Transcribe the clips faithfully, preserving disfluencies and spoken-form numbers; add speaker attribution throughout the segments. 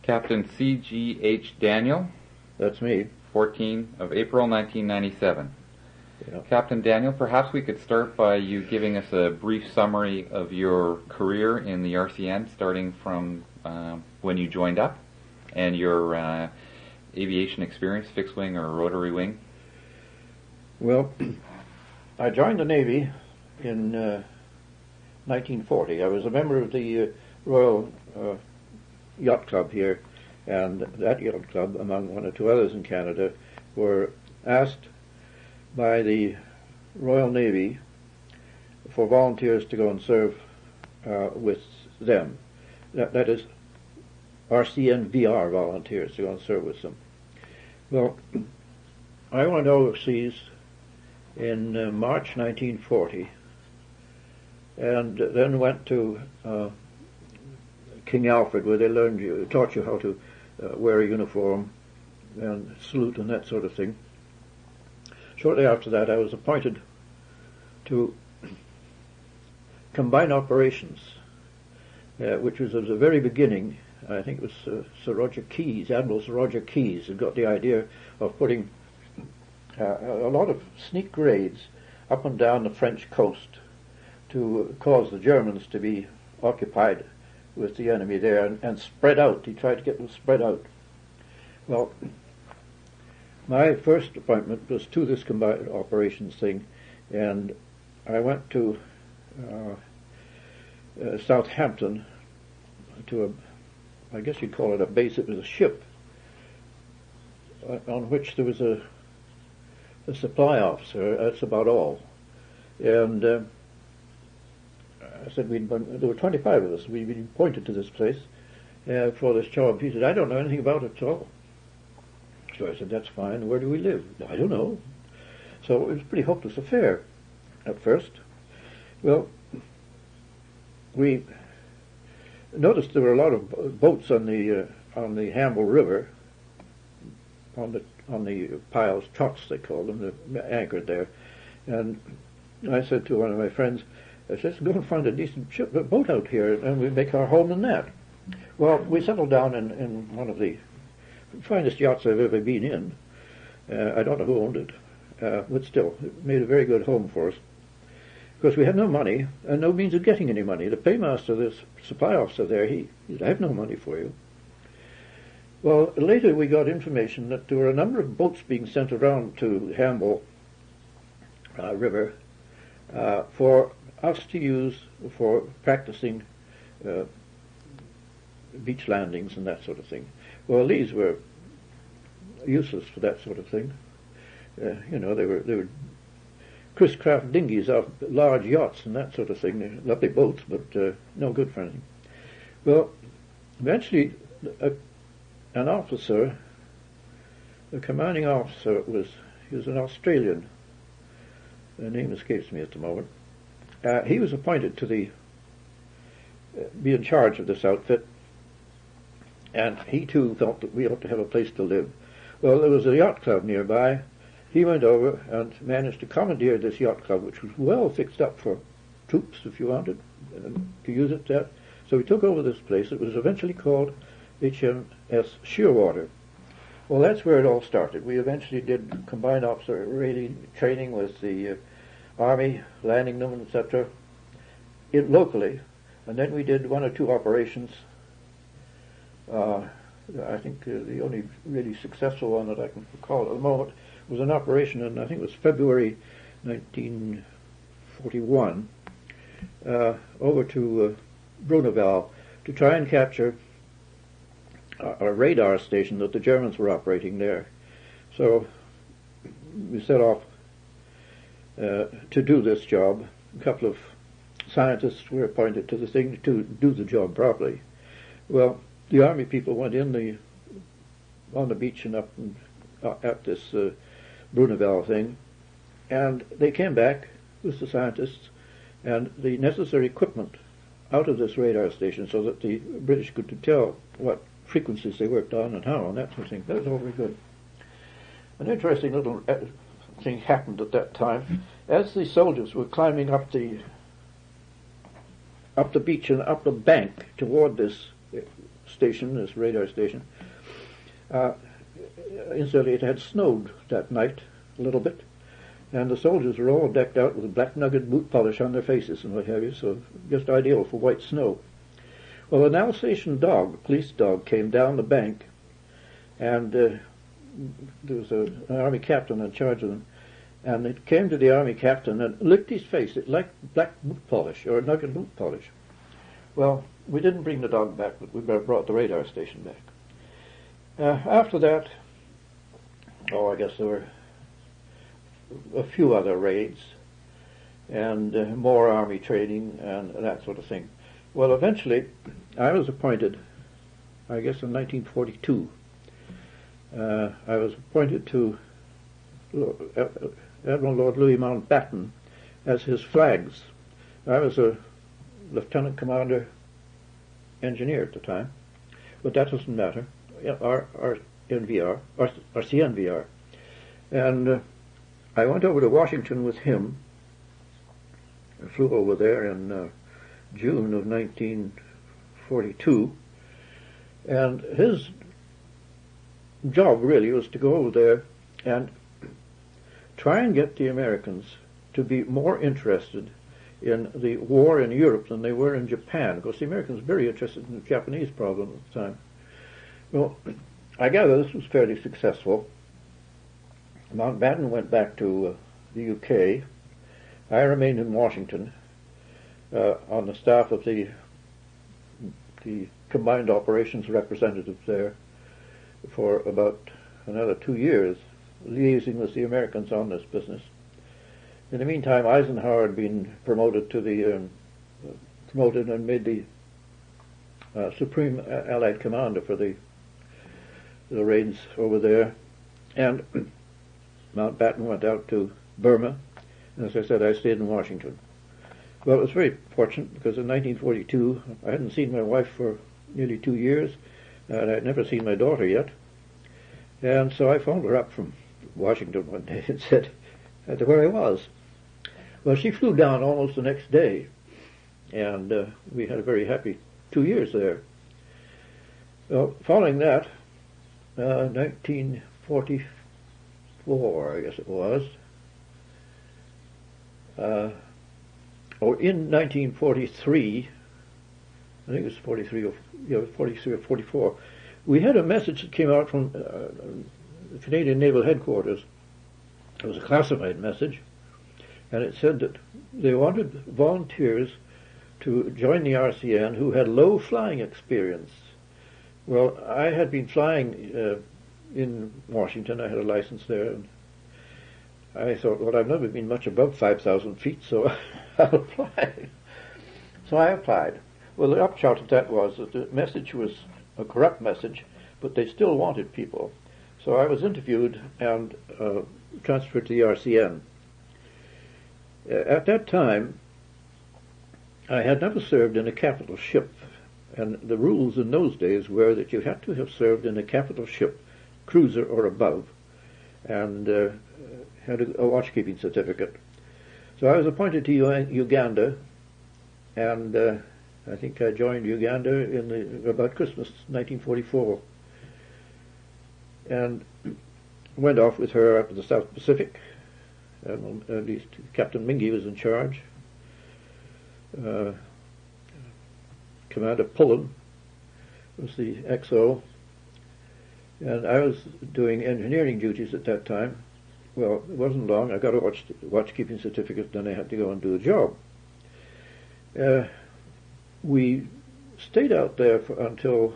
Speaker 1: Captain C G H Daniel.
Speaker 2: That's me.
Speaker 1: fourteenth of April nineteen ninety-seven.
Speaker 2: Yeah.
Speaker 1: Captain Daniel, perhaps we could start by you giving us a brief summary of your career in the R C N, starting from uh, when you joined up, and your uh, aviation experience, fixed wing or rotary wing.
Speaker 2: Well, I joined the Navy in uh, nineteen forty. I was a member of the uh, Royal uh, Yacht Club here, and that yacht club, among one or two others in Canada, were asked by the Royal Navy for volunteers to go and serve uh, with them. That, that is, R C N V R volunteers to go and serve with them. Well, I went overseas in uh, March nineteen forty, and then went to uh, King Alfred, where they learned you, taught you how to uh, wear a uniform and salute and that sort of thing. Shortly after that, I was appointed to Combined Operations, uh, which was at the very beginning. I think it was uh, Sir Roger Keyes, Admiral Sir Roger Keyes, had got the idea of putting uh, a lot of sneak raids up and down the French coast to cause the Germans to be occupied with the enemy there and, and spread out. He tried to get them spread out. Well, my first appointment was to this combined operations thing, and I went to uh, uh, Southampton to a, I guess you'd call it a base. It was a ship uh, on which there was a, a supply officer. That's about all. And uh, I said, we'd been, there were twenty-five of us. We'd been appointed to this place uh, for this job. He said, I don't know anything about it at all. So I said, that's fine. Where do we live? I don't know. So it was a pretty hopeless affair at first. Well, we noticed there were a lot of boats on the uh, on the Hamble River, on the on the piles, trots they called them, they're anchored there. And I said to one of my friends, I said, let's go and find a decent ship, boat out here, and we make our home in that. Well, we settled down in, in one of the finest yachts I've ever been in. Uh, I don't know who owned it, uh, but still, it made a very good home for us. Because we had no money and no means of getting any money. The paymaster, this supply officer there, he, he said, I have no money for you. Well, later we got information that there were a number of boats being sent around to Hamble uh, River uh, for us to use for practicing uh, beach landings and that sort of thing. Well, these were useless for that sort of thing. Uh, you know, they were they were Chris Craft dinghies off large yachts and that sort of thing. They're lovely boats, but uh, no good for anything. Well, eventually, a, an officer, the commanding officer, was he was an Australian. The name escapes me at the moment. Uh, he was appointed to the uh, be in charge of this outfit. And he too thought that we ought to have a place to live. Well, there was a yacht club nearby. He went over and managed to commandeer this yacht club, which was well fixed up for troops, if you wanted, uh, to use it there. So we took over this place. It was eventually called H M S Shearwater. Well, that's where it all started. We eventually did combined officer raiding training with the uh, Army, landing them, et cetera, it locally. And then we did one or two operations. Uh, I think uh, the only really successful one that I can recall at the moment was an operation in, I think it was February nineteen forty-one, uh, over to uh, Bruneval to try and capture a, a radar station that the Germans were operating there. So we set off uh, to do this job. A couple of scientists were appointed to the thing to do the job properly. Well, the Army people went in the on the beach and up and, uh, at this uh, Bruneval thing, and they came back with the scientists and the necessary equipment out of this radar station so that the British could tell what frequencies they worked on and how and that sort of thing. That was all very good. An interesting little uh, thing happened at that time. As the soldiers were climbing up the up the beach and up the bank toward this station, this radar station. Uh, incidentally, it had snowed that night a little bit, and the soldiers were all decked out with black nugget boot polish on their faces and what have you, so just ideal for white snow. Well, an Alsatian dog, a police dog, came down the bank, and uh, there was a, an army captain in charge of them, and it came to the army captain and licked his face. It liked black boot polish, or nugget boot polish. Well, we didn't bring the dog back, but we brought the radar station back. Uh, after that, oh, I guess there were a few other raids, and uh, more army training and that sort of thing. Well, eventually, I was appointed, I guess in nineteen forty-two, uh, I was appointed to Admiral Lord Louis Mountbatten as his flags. I was a lieutenant commander engineer at the time, but that doesn't matter. Our, our N V R, our, our C N V R. And uh, I went over to Washington with him. I flew over there in uh, June of nineteen forty-two, and his job really was to go over there and try and get the Americans to be more interested in the war in Europe than they were in Japan, because the Americans were very interested in the Japanese problem at the time. Well, I gather this was fairly successful. Mountbatten went back to uh, the U K. I remained in Washington uh, on the staff of the the Combined Operations representative there for about another two years, liaising with the Americans on this business. In the meantime, Eisenhower had been promoted to the um, promoted and made the uh, Supreme Allied Commander for the the raids over there, and Mountbatten went out to Burma, and as I said, I stayed in Washington. Well, it was very fortunate, because in nineteen forty-two, I hadn't seen my wife for nearly two years, and I'd never seen my daughter yet, and so I phoned her up from Washington one day and said where I was. Well, she flew down almost the next day, and uh, we had a very happy two years there. Well, following that, uh, nineteen forty-four, I guess it was, uh, or in nineteen forty-three, I think it was forty-three or yeah, forty-three or forty-four, we had a message that came out from uh, the Canadian Naval Headquarters. It was a classified message, and it said that they wanted volunteers to join the R C N who had low flying experience. Well, I had been flying uh, in Washington. I had a license there, and I thought, well, I've never been much above five thousand feet, so I'll apply. So I applied. Well, the upshot of that was that the message was a corrupt message, but they still wanted people. So I was interviewed and uh, transferred to the R C N. Uh, at that time, I had never served in a capital ship, and the rules in those days were that you had to have served in a capital ship, cruiser or above, and uh, had a, a watchkeeping certificate. So I was appointed to U- Uganda, and uh, I think I joined Uganda in the, about Christmas nineteen forty-four, and went off with her up to the South Pacific. Um, at least Captain Mingy was in charge. Uh, Commander Pullen was the X O, and I was doing engineering duties at that time. Well, it wasn't long. I got a watch watchkeeping certificate, then I had to go and do the job. Uh, we stayed out there for, until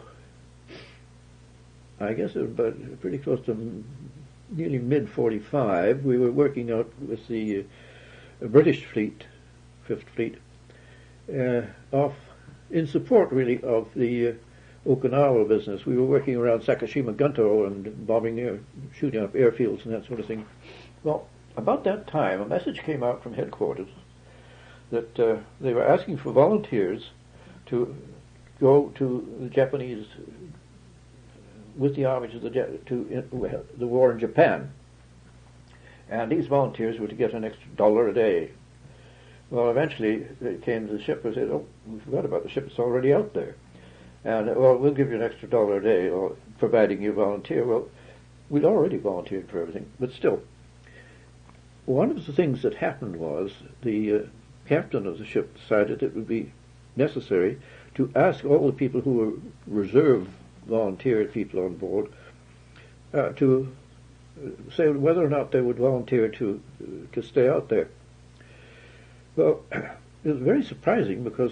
Speaker 2: I guess it was about pretty close to nearly mid forty-five. We were working out with the uh, British fleet, Fifth Fleet, uh, off in support really of the uh, Okinawa business. We were working around Sakashima Gunto and bombing air, shooting up airfields and that sort of thing. Well, about that time, a message came out from headquarters that uh, they were asking for volunteers to go to the Japanese, with the army to the to uh, the war in Japan, and these volunteers were to get an extra dollar a day. Well, eventually they came to the ship and said, "Oh, we forgot about the ship; it's already out there." And, well, we'll give you an extra dollar a day, or providing you volunteer. Well, we'd already volunteered for everything, but still. One of the things that happened was the uh, captain of the ship decided it would be necessary to ask all the people who were reserve volunteer people on board uh, to say whether or not they would volunteer to to stay out there. Well, it was very surprising because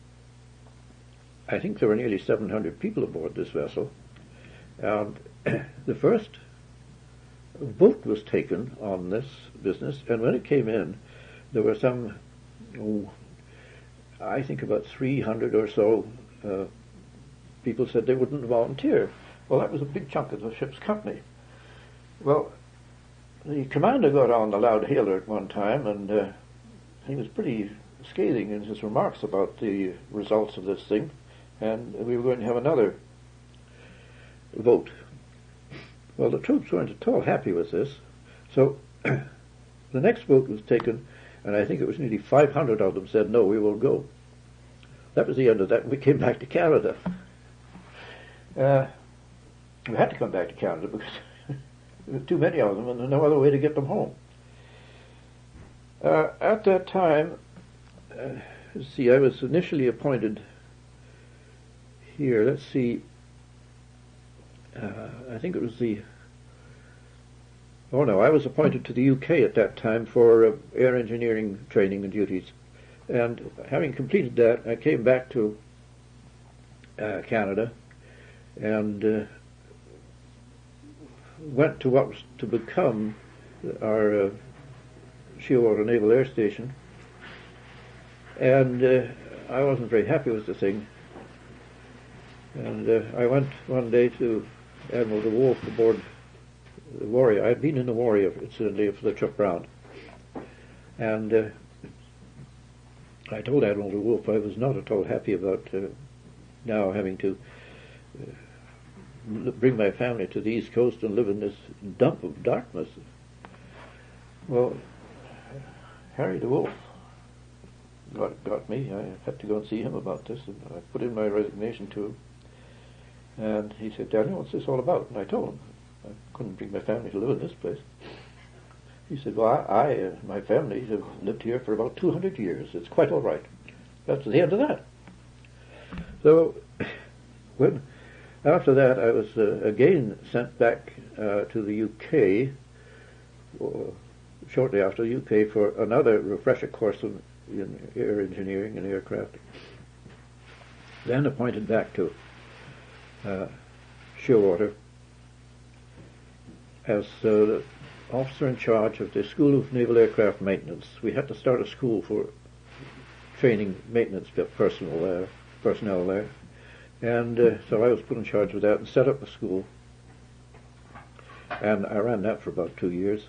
Speaker 2: I think there were nearly seven hundred people aboard this vessel, and the first vote was taken on this business, and when it came in, there were some, oh, I think about three hundred or so uh, people said they wouldn't volunteer. Well, that was a big chunk of the ship's company. Well, the commander got on the loud hailer at one time, and uh, he was pretty scathing in his remarks about the results of this thing, and we were going to have another vote. Well, the troops weren't at all happy with this, so the next vote was taken, and I think it was nearly five hundred of them said, no, we won't go. That was the end of that, and we came back to Canada. Uh, we had to come back to Canada because there were too many of them, and there's no other way to get them home. Uh, at that time, uh, let's see, I was initially appointed here, let's see, uh, I think it was the, oh no, I was appointed to the U K at that time for uh, air engineering training and duties. And having completed that, I came back to uh, Canada and uh, went to what was to become our uh, Shearwater Naval Air Station. And uh, I wasn't very happy with the thing. And uh, I went one day to Admiral de Wolf aboard the Warrior. I'd been in the Warrior, incidentally, for the trip round. And uh, I told Admiral de Wolf I was not at all happy about uh, now having to uh, bring my family to the East Coast and live in this dump of darkness. Well, Harry de Wolf got, got me. I had to go and see him about this, and I put in my resignation to him. And he said, Daniel, what's this all about? And I told him I couldn't bring my family to live in this place. He said, well, I, I uh, my family have lived here for about two hundred years. It's quite all right. That's the end of that. So, when after that, I was uh, again sent back uh, to the U K, or shortly after the U K, for another refresher course in, in air engineering and aircraft. Then appointed back to uh, Shearwater as uh, officer in charge of the School of Naval Aircraft Maintenance. We had to start a school for training maintenance personnel there, personnel there. And uh, so I was put in charge of that and set up a school. And I ran that for about two years.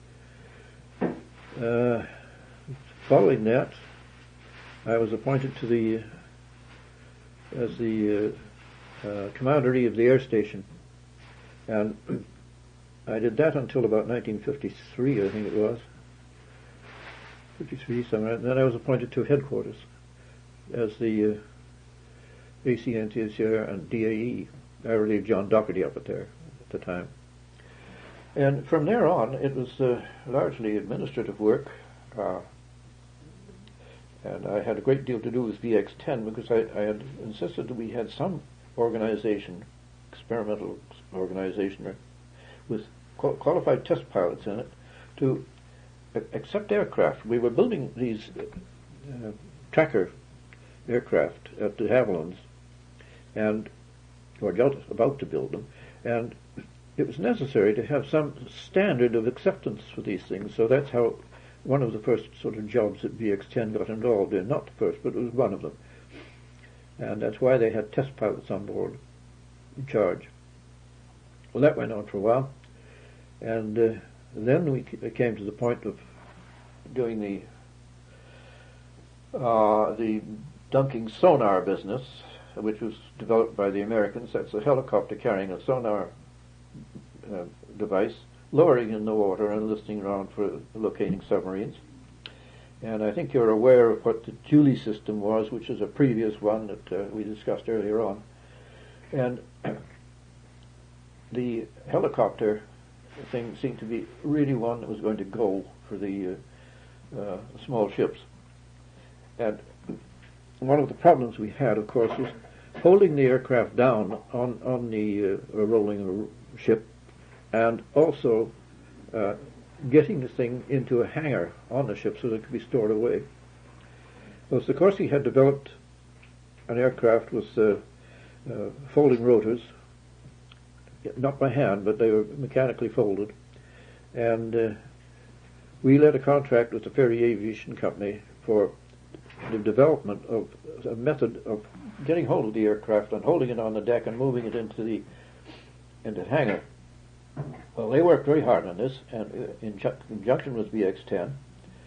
Speaker 2: Uh, following that, I was appointed to the as the uh, uh, commandery of the air station. And I did that until about nineteen fifty-three, I think it was. fifty-three, somewhere. And then I was appointed to headquarters as the uh, A C N T S R and D A E. I relieved John Doherty up at there at the time. And from there on, it was uh, largely administrative work. Uh, and I had a great deal to do with V X ten because I, I had insisted that we had some organization, experimental organization, with qualified test pilots in it to accept aircraft. We were building these uh, tracker aircraft at de Havilland's, and or just about to build them, and it was necessary to have some standard of acceptance for these things. So that's how one of the first sort of jobs that V X ten got involved in, not the first, but it was one of them. And that's why they had test pilots on board in charge. Well, that went on for a while. And uh, then we came to the point of doing the uh, the dunking sonar business, which was developed by the Americans. That's a helicopter carrying a sonar uh, device, lowering in the water and listening around for locating submarines. And I think you're aware of what the Julie system was, which is a previous one that uh, we discussed earlier on. And the helicopter thing seemed to be really one that was going to go for the uh, uh, small ships. And one of the problems we had, of course, was holding the aircraft down on, on the uh, rolling ship, and also uh, getting the thing into a hangar on the ship so that it could be stored away. Well, Sikorsky had developed an aircraft with uh, uh, folding rotors, not by hand, but they were mechanically folded, and uh, we led a contract with the Fairey Aviation Company for the development of a method of getting hold of the aircraft and holding it on the deck and moving it into the into the hangar. Well, they worked very hard on this, and uh, in ju- conjunction with B X ten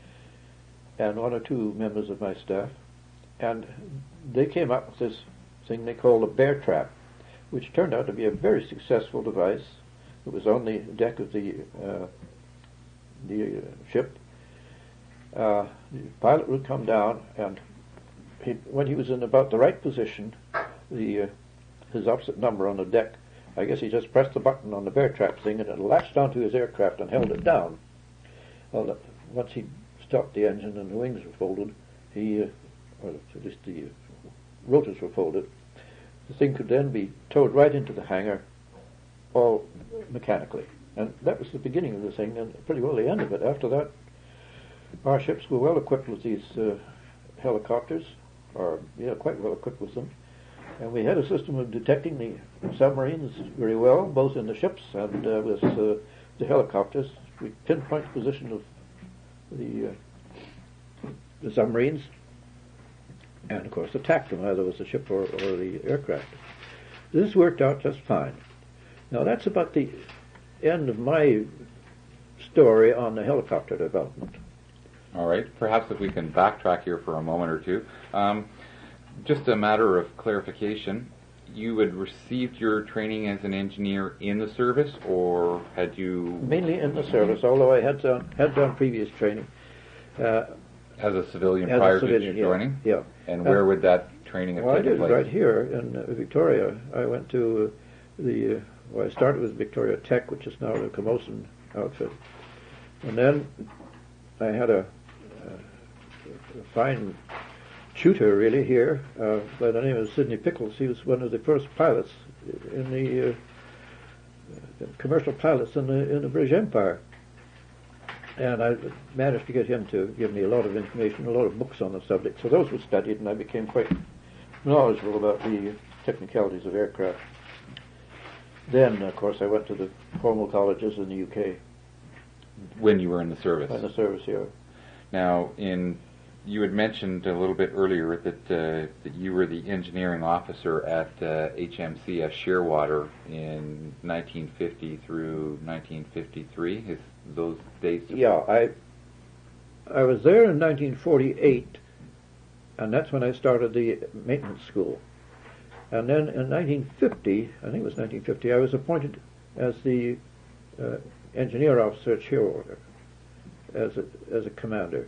Speaker 2: and one or two members of my staff, and they came up with this thing they called a bear trap, which turned out to be a very successful device. It was on the deck of the uh, the uh, ship. Uh, the pilot would come down, and he, when he was in about the right position, the uh, his opposite number on the deck, I guess he just pressed the button on the bear trap thing, and it latched onto his aircraft and held it down. Well, once he stopped the engine and the wings were folded, he, uh, or at least the uh, rotors were folded, the thing could then be towed right into the hangar, all mechanically. And that was the beginning of the thing, and pretty well the end of it. After that, our ships were well equipped with these uh, helicopters, or yeah, quite well equipped with them. And we had a system of detecting the submarines very well, both in the ships and uh, with uh, the helicopters. We pinpoint the position of the, uh, the submarines, and of course attack them, either with the ship or, or the aircraft. This worked out just fine. Now that's about the end of my story on the helicopter development.
Speaker 1: All right. Perhaps if we can backtrack here for a moment or two. Um, just a matter of clarification. You had received your training as an engineer in the service, or had you...
Speaker 2: Mainly in the service, although I had done, had done previous training. Uh,
Speaker 1: as a civilian
Speaker 2: as
Speaker 1: prior
Speaker 2: a civilian,
Speaker 1: to joining?
Speaker 2: Yeah. yeah.
Speaker 1: And where uh, would that training have
Speaker 2: well,
Speaker 1: taken place?
Speaker 2: Well, I did right here in uh, Victoria. I went to uh, the... Uh, well, I started with Victoria Tech, which is now the Camosun outfit. And then I had a, a, a fine tutor, really, here, uh, by the name of Sidney Pickles. He was one of the first pilots in the uh, commercial pilots in the in the British Empire, and I managed to get him to give me a lot of information, a lot of books on the subject. So those were studied, and I became quite knowledgeable about the technicalities of aircraft. Then, of course, I went to the formal colleges in the U K.
Speaker 1: When you were in the service?
Speaker 2: In the service, yeah.
Speaker 1: Now, in you had mentioned a little bit earlier that uh, that you were the engineering officer at uh, H M C S Shearwater in nineteen fifty through nineteen fifty-three. Is those dates?
Speaker 2: Yeah, I I was there in nineteen forty-eight, and that's when I started the maintenance school. And then in nineteen fifty, I think it was nineteen fifty, I was appointed as the uh, engineer officer at Shearwater, as a as a commander.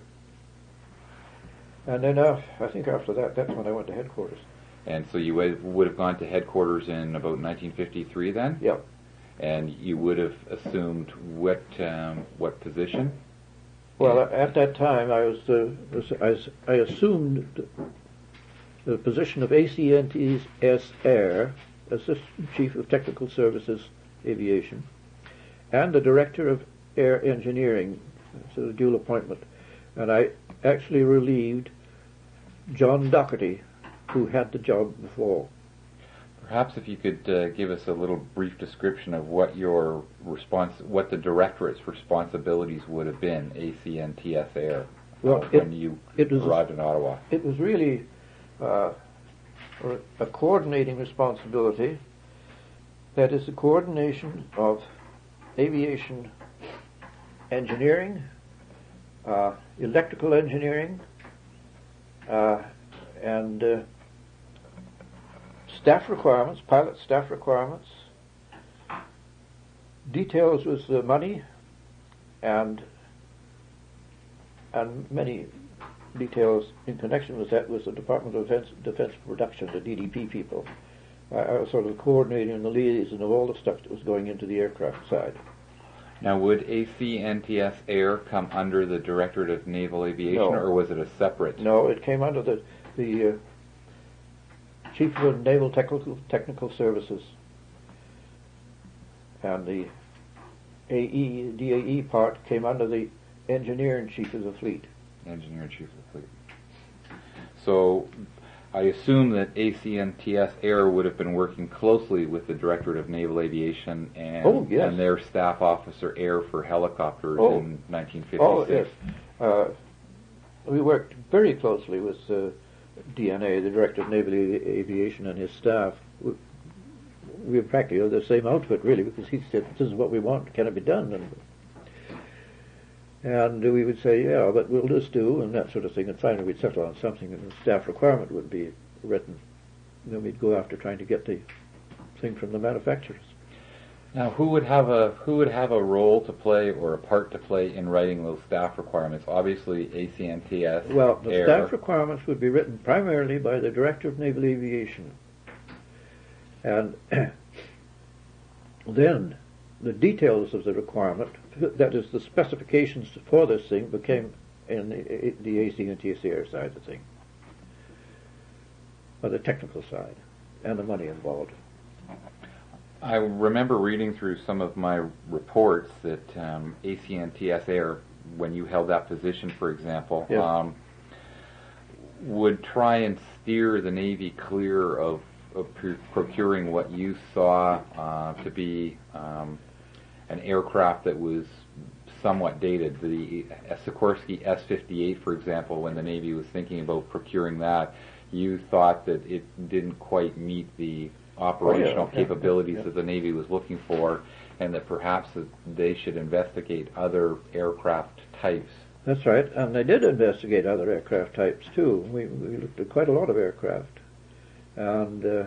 Speaker 2: And then uh, I think after that, that's when I went to headquarters.
Speaker 1: And so you would, would have gone to headquarters in about nineteen fifty-three then?
Speaker 2: Yeah.
Speaker 1: And you would have assumed what um, what position?
Speaker 2: Well, uh, at that time, I was, uh, was I, I assumed the, the position of A C N T S Air, Assistant Chief of Technical Services Aviation, and the Director of Air Engineering. So a dual appointment. And I actually relieved John Doherty, who had the job before.
Speaker 1: Perhaps if you could uh, give us a little brief description of what your response, what the directorate's responsibilities would have been, A C N T S Air,
Speaker 2: well,
Speaker 1: uh,
Speaker 2: it,
Speaker 1: when you
Speaker 2: it was
Speaker 1: arrived
Speaker 2: a,
Speaker 1: in Ottawa.
Speaker 2: It was really uh, a coordinating responsibility. That is the coordination of aviation engineering, uh, electrical engineering, uh, and uh, staff requirements, pilot staff requirements. Details was the money, and and many details in connection with that was the Department of Defense, Defense Production, the D D P people. I, I was sort of coordinating and the liaison of all the stuff that was going into the aircraft side.
Speaker 1: Now, would A C N T S Air come under the Directorate of Naval Aviation,
Speaker 2: No.
Speaker 1: or was it a separate?
Speaker 2: No, it came under the the uh, Chief of the Naval Technical Technical Services, and the A E D A E part came under the Engineer in Chief of the Fleet.
Speaker 1: Engineer in Chief of the Fleet. So, I assume that A C N T S Air would have been working closely with the Directorate of Naval Aviation and,
Speaker 2: Oh, yes.
Speaker 1: and their Staff Officer Air for helicopters
Speaker 2: Oh.
Speaker 1: in nineteen fifty-six.
Speaker 2: Oh, yes. Uh, we worked very closely with uh, D N A, the Director of Naval A- Aviation, and his staff. We, we were practically the same outfit, really, because he said, this is what we want, can it be done? And, and we would say, yeah, but we'll just do, and that sort of thing, and finally we'd settle on something, and the staff requirement would be written. And then we'd go after trying to get the thing from the manufacturers.
Speaker 1: Now, who would have a who would have a role to play or a part to play in writing those staff requirements? Obviously, A C N T S.
Speaker 2: Well, the
Speaker 1: Air.
Speaker 2: staff requirements would be written primarily by the Director of Naval Aviation. And then the details of the requirement, that is the specifications for this thing, became in the, the A C N T S Air side of the thing, or the technical side, and the money involved.
Speaker 1: I remember reading through some of my reports that um, A C N T S Air, when you held that position, for example,
Speaker 2: Yeah.
Speaker 1: um, would try and steer the Navy clear of, of pr- procuring what you saw uh, to be um, an aircraft that was somewhat dated. The Sikorsky S fifty-eight, for example, when the Navy was thinking about procuring that, you thought that it didn't quite meet the operational
Speaker 2: Oh, yeah, yeah,
Speaker 1: capabilities
Speaker 2: yeah.
Speaker 1: that the Navy was looking for, and that perhaps that they should investigate other aircraft types.
Speaker 2: That's right, and they did investigate other aircraft types too. We, we looked at quite a lot of aircraft, and uh,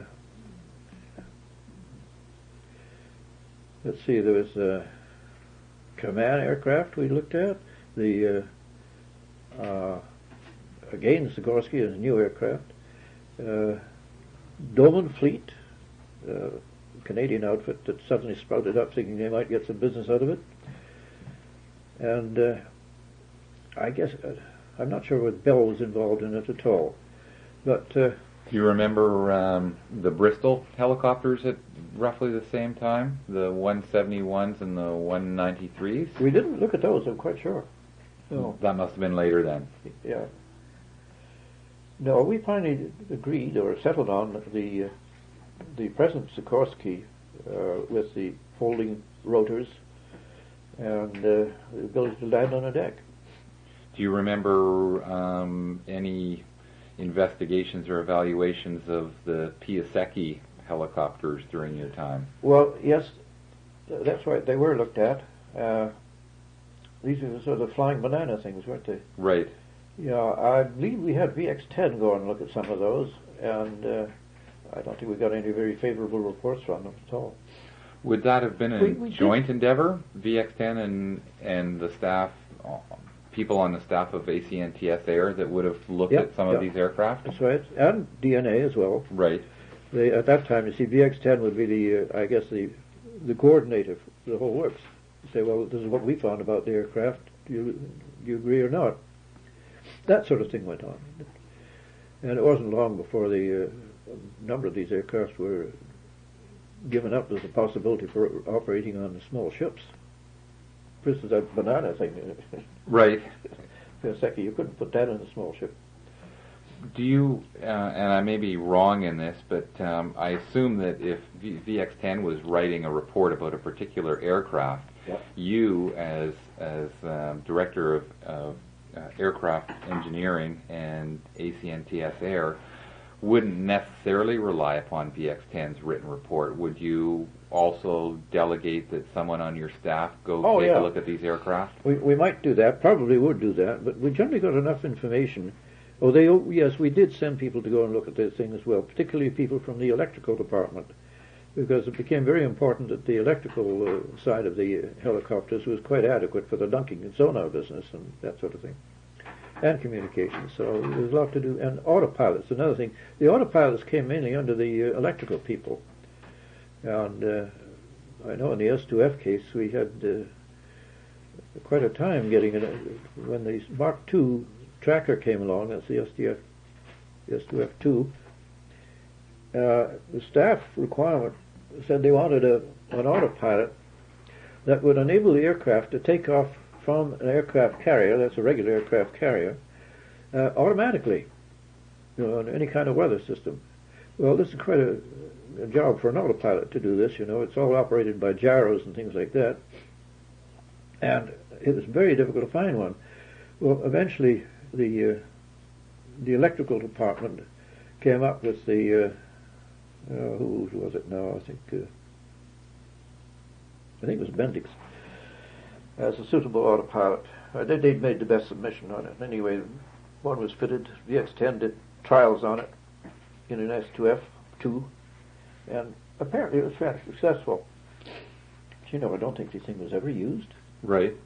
Speaker 2: let's see, there was a command aircraft we looked at. The uh, uh, again, Sikorsky is a new aircraft. Uh, Doman Fleet, uh, Canadian outfit that suddenly sprouted up, thinking they might get some business out of it, and. Uh, I guess, uh, I'm not sure whether Bell was involved in it at all, but... Uh,
Speaker 1: Do you remember um, the Bristol helicopters at roughly the same time? The one seventy-ones and the one ninety-threes?
Speaker 2: we didn't look at those, I'm quite sure. No.
Speaker 1: That must have been later then.
Speaker 2: Yeah. No, we finally agreed or settled on the uh, the present Sikorsky uh, with the folding rotors and uh, the ability to land on a deck.
Speaker 1: Do you remember um, any investigations or evaluations of the Piasecki helicopters during your time?
Speaker 2: Well, yes, that's right, they were looked at. Uh, these are the sort of flying banana things, weren't they?
Speaker 1: Right.
Speaker 2: Yeah, I believe we had V X ten go and look at some of those, and uh, I don't think we got any very favorable reports from them at all.
Speaker 1: Would that have been a
Speaker 2: We- we did-
Speaker 1: joint endeavor, V X ten and and the staff, uh, people on the staff of A C N T S Air that would have looked
Speaker 2: Yeah,
Speaker 1: at some
Speaker 2: yeah.
Speaker 1: of these aircraft?
Speaker 2: That's right, and D N A as well.
Speaker 1: Right.
Speaker 2: They, at that time, you see, V X ten would be the, uh, I guess, the the coordinator for the whole works. You say, well, this is what we found about the aircraft. Do you, do you agree or not? That sort of thing went on. And it wasn't long before the uh, number of these aircraft were given up as a possibility for operating on small ships. This is that banana thing.
Speaker 1: Right.
Speaker 2: For a second, you couldn't put that in a small ship.
Speaker 1: Do you, uh, and I may be wrong in this, but um, I assume that if v- VX ten was writing a report about a particular aircraft,
Speaker 2: Yep.
Speaker 1: you, as as um, director of, of uh, aircraft engineering and A C N T S Air, wouldn't necessarily rely upon V X ten's written report. Would you also delegate that someone on your staff go
Speaker 2: Oh,
Speaker 1: take
Speaker 2: yeah.
Speaker 1: a look at these aircraft?
Speaker 2: We we might do that, probably would do that, but we generally got enough information. Oh, they oh, yes, we did send people to go and look at this thing as well, particularly people from the electrical department, because it became very important that the electrical uh, side of the uh, helicopters was quite adequate for the dunking and sonar business and that sort of thing. and communications. So there's a lot to do. And autopilots, another thing. The autopilots came mainly under the uh, electrical people. And uh, I know in the S two F case we had uh, quite a time getting it. When the Mark two tracker came along, that's the S D F, S two F two, uh, the staff requirement said they wanted a, an autopilot that would enable the aircraft to take off from an aircraft carrier, that's a regular aircraft carrier, uh, automatically, you know, in any kind of weather system. Well, this is quite a, a job for an autopilot to do this, you know. It's all operated by gyros and things like that. And it was very difficult to find one. Well, eventually the uh, the electrical department came up with the, uh, uh, who was it now, I think, uh, I think it was Bendix, as a suitable autopilot. Uh, they, they'd made the best submission on it. Anyway, one was fitted, V X ten did trials on it in an S two F two, and apparently it was fairly successful. But, you know, I don't think this thing was ever used.
Speaker 1: Right.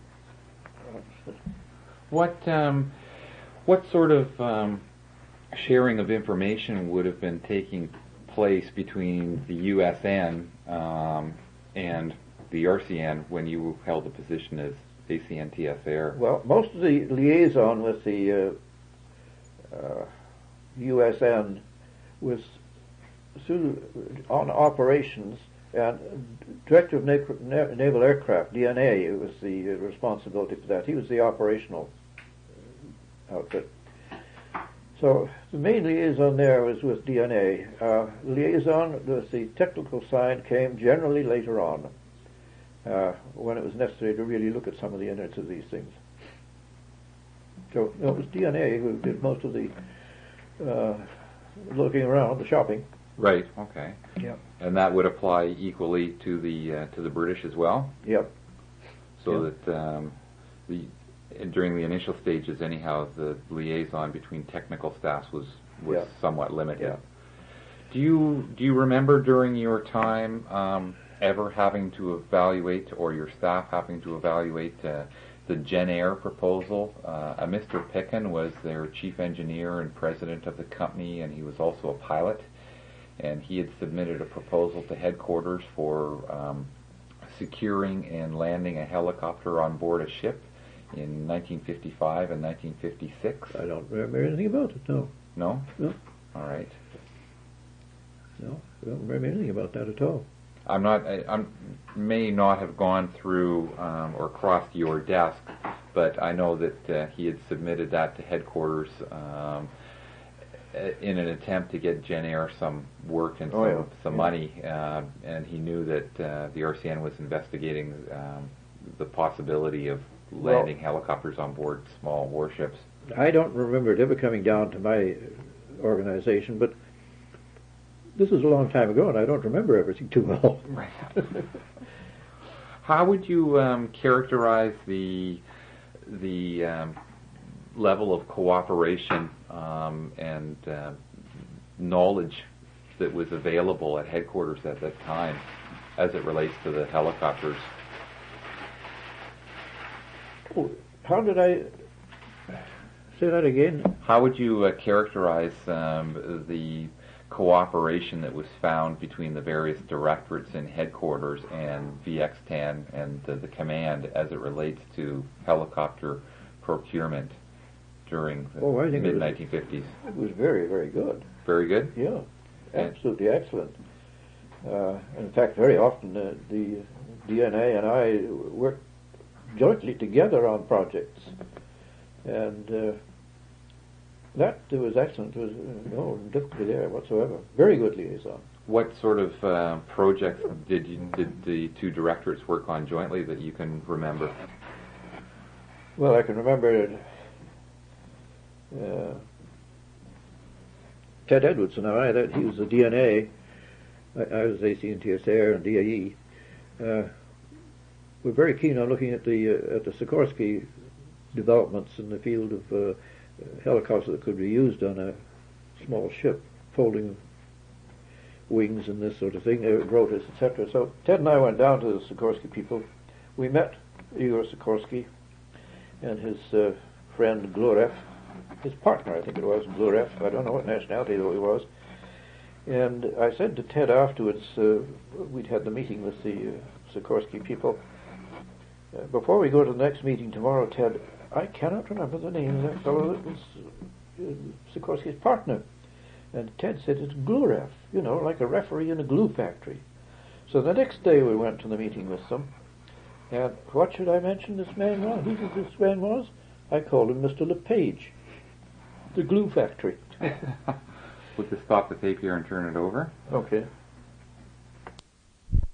Speaker 1: What um, what sort of um, sharing of information would have been taking place between the U S N um, and the R C N when you held the position as A C N T S Air?
Speaker 2: Well, most of the liaison with the uh, uh, U S N was through, on operations, and Director of Na- Naval Aircraft, D N A, was the uh, responsibility for that. He was the operational outfit. So the main liaison there was with D N A. Uh, liaison with the technical side came generally later on, uh, when it was necessary to really look at some of the innards of these things. So it was D N A who did most of the uh, looking around, the shopping.
Speaker 1: Right. Okay.
Speaker 2: Yep.
Speaker 1: And that would apply equally to the uh, to the British as well.
Speaker 2: Yep.
Speaker 1: So
Speaker 2: Yep.
Speaker 1: that um, the during the initial stages, anyhow, the liaison between technical staffs was was
Speaker 2: Yeah.
Speaker 1: somewhat limited.
Speaker 2: Yeah.
Speaker 1: Do you do you remember during your time um, ever having to evaluate, or your staff having to evaluate uh, the Genair proposal? Uh, a Mister Picken was their chief engineer and president of the company, and he was also a pilot. And he had submitted a proposal to headquarters for um, securing and landing a helicopter on board a ship in nineteen fifty-five and nineteen fifty-six.
Speaker 2: I don't remember anything about it, no.
Speaker 1: No?
Speaker 2: No.
Speaker 1: All right.
Speaker 2: No, I don't remember anything about that at all.
Speaker 1: I'm not. I I'm, may not have gone through um, or crossed your desk, but I know that uh, he had submitted that to headquarters um, in an attempt to get Genair some work and some,
Speaker 2: oh, yeah.
Speaker 1: some
Speaker 2: yeah.
Speaker 1: money, uh, and he knew that uh, the R C N was investigating um, the possibility of landing
Speaker 2: well,
Speaker 1: helicopters on board small warships.
Speaker 2: I don't remember it ever coming down to my organization, but this is a long time ago, and I don't remember everything too well.
Speaker 1: Right. How would you um, characterize the the um, level of cooperation um, and uh, knowledge that was available at headquarters at that time as it relates to the helicopters?
Speaker 2: Oh, how did I say that again?
Speaker 1: How would you uh, characterize um, the cooperation that was found between the various directorates in headquarters and V X ten and the, the command as it relates to helicopter procurement during the
Speaker 2: Oh, I think it
Speaker 1: mid
Speaker 2: was-
Speaker 1: nineteen fifties?
Speaker 2: It was very, very good.
Speaker 1: Very good?
Speaker 2: Yeah,
Speaker 1: And-
Speaker 2: absolutely excellent. Uh, in fact, very often uh, the D N A and I worked jointly together on projects, and uh, that was excellent. There was uh, no difficulty there whatsoever. Very good liaison.
Speaker 1: What sort of uh, projects did you, did the two directorates work on jointly that you can remember?
Speaker 2: Well, I can remember uh, Ted Edwards and I, that he was the D N A, I, I was A C N T S Air and D A E. Uh, we're very keen on looking at the uh, at the Sikorsky developments in the field of uh, helicopters that could be used on a small ship, folding wings and this sort of thing, uh, rotors, et cetera. So Ted and I went down to the Sikorsky people. We met Igor Sikorsky and his uh, friend Glorev, his partner, I think it was, Gluref. I don't know what nationality though he was. And I said to Ted afterwards, uh, we'd had the meeting with the uh, Sikorsky people, uh, before we go to the next meeting tomorrow, Ted, I cannot remember the name of that fellow that was uh, Sikorsky's partner. And Ted said, it's Gluref, you know, like a referee in a glue factory. So the next day we went to the meeting with them, and what should I mention this man was? Who this man was? I called him Mister LePage, the glue factory.
Speaker 1: We'll just stop the tape here and turn it over.
Speaker 2: Okay.